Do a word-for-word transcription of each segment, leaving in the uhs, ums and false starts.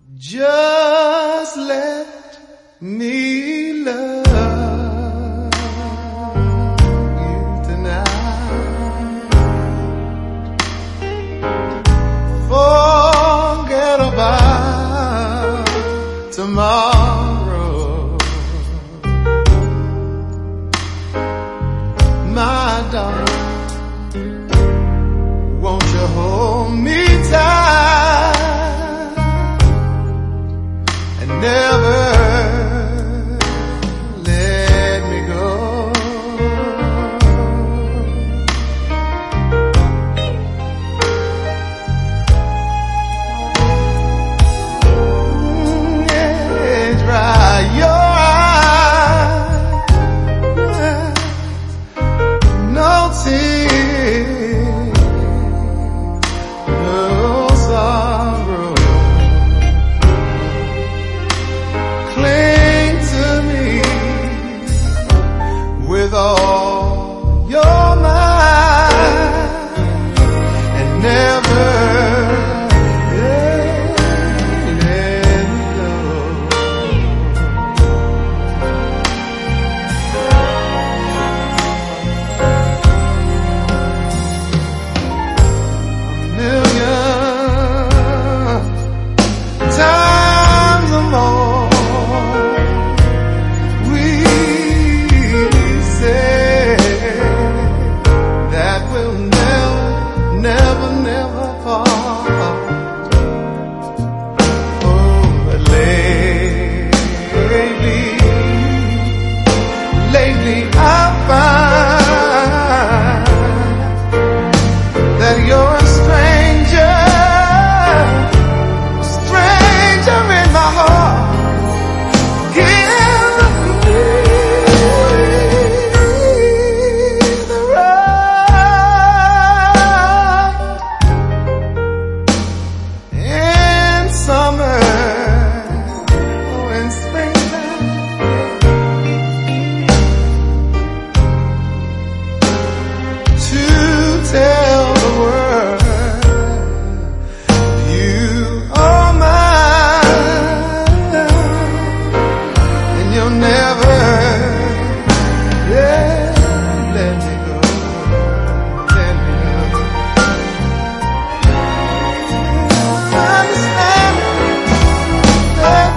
Just let me love you tonight. Forget about tomorrow, my darling. Won't you hold me tight and never let me go? Mm, yeah, dry your eyes, no tears, no sorrow. Cling to me with all your might and never let me go. A million times or more we say that we'll never, never, never part. Oh, but lately, lately I find that you're a stranger, a stranger in my heart. Give me the right in summer or in springtime to tell the world you are mine, and you'll never, yeah, let me go, let me go. Understand that,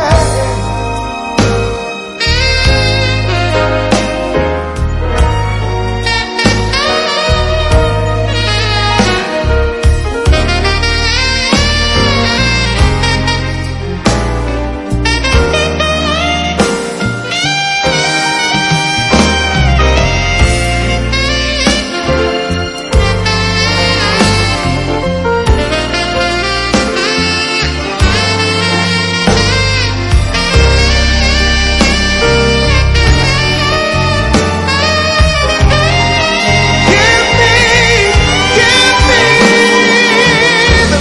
give me, give me the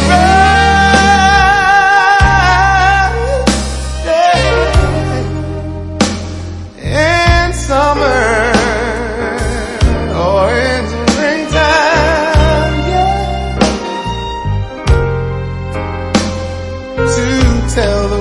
right, yeah, in summer or in springtime, yeah, to tell the